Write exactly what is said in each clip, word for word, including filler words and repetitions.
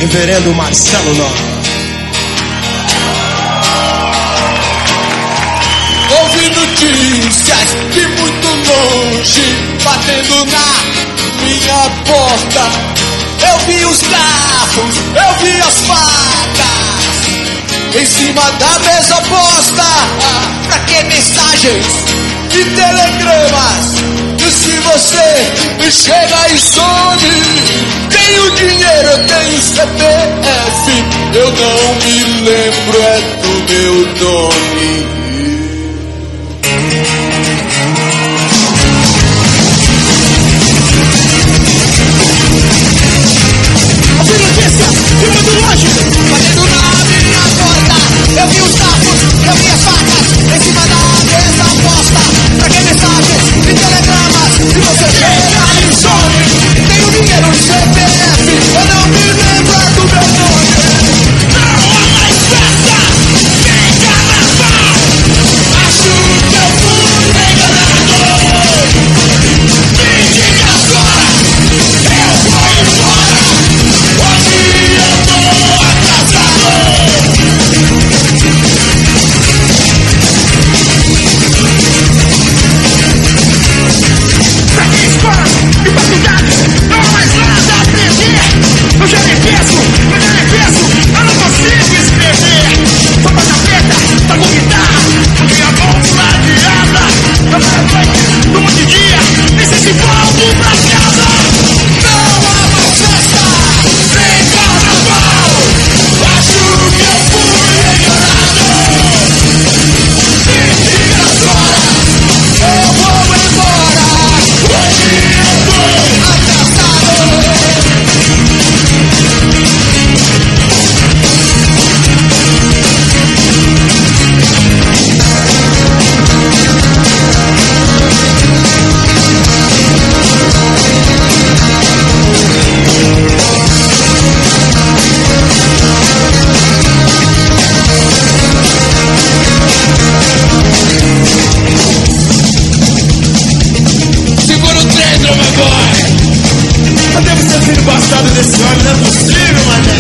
Reverendo Marcelo Nova. Ouvi notícias de muito longe, batendo na minha porta. Eu vi os carros, eu vi as facas em cima da mesa posta. Pra que mensagens e telegramas? E se você chega e some? Tenho dinheiro, eu tenho C P F, eu não me lembro é do meu nome. Ouvi notícias de muito longe, batendo na minha porta. Eu vi os carros, eu vi as facas em cima da mesa posta. Pra que mensagens e telegramas? Se você chega e some, tenho dinheiro no C P F, eu não me lembro do meu nome. Não há mais festa, nem carnaval. Acho que eu fui enganado. Me diga agora, eu vou embora. Hoje eu tô atrasado. Pra minha escola e faculdade não há mais nada a aprender. Eu já nem penso, eu já nem penso, eu não consigo escrever. Só bota preta, toco guitarra, minha mão ladeada. Eu quero noite, no de dia, nesse se volto pra casa. Não há mais festa, nem carnaval. Acho que eu fui enganado. Me diga agora, eu vou embora. Hoje eu tô atrasado. Segura o trem, meu boy. Eu devo ser filho bastardo desse homem, não é possível, mané.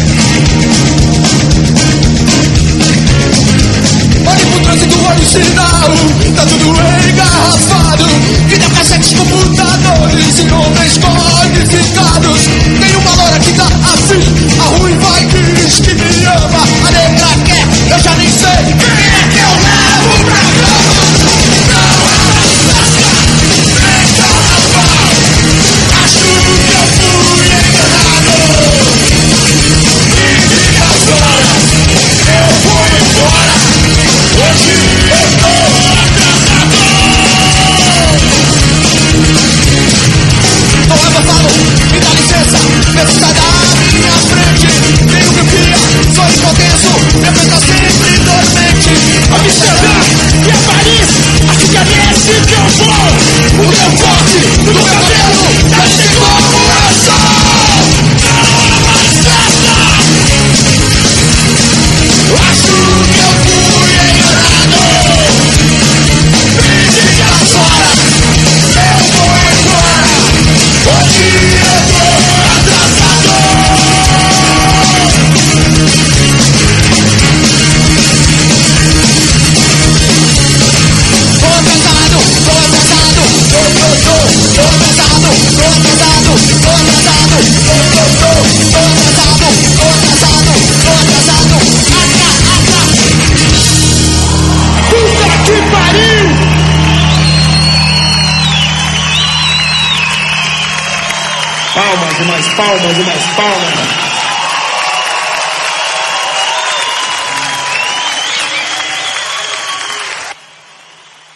Olhe pro trânsito, olhe o sinal, tá tudo engarrafado. Videocassetes, computadores e homens codificados. Tem uma loura que tá afim, a ruiva diz que me ama. A negra quer, eu já nem sei quem é que eu levo pra cama. Não há mais festa, nem carnaval. Acho que eu fui enganado. Me diga agora, eu vou embora. Hoje eu tô atrasado. Não é abafado, me dá licença, mesmo sai da minha frente. Tenho miopia, sou hipotenso, minha mente tá sempre dormente. Amsterdã e a Paris, acho que é nesse que eu vou. O meu corte, o meu cabelo, tá de como eu sou. Não há mais festa. Acho que eu fui enganado. Me diga agora, eu vou embora. Hoje eu tô atrasado. Tô atrasado, tô atrasado, tô, tô, tô, tô atrasado, tô atrasado, tô atrasado, tô, tô, tô, tô atrasado, tô atrasado, tô atrasado, atra, atra. Puta que pariu! Palmas e mais palmas e mais palmas.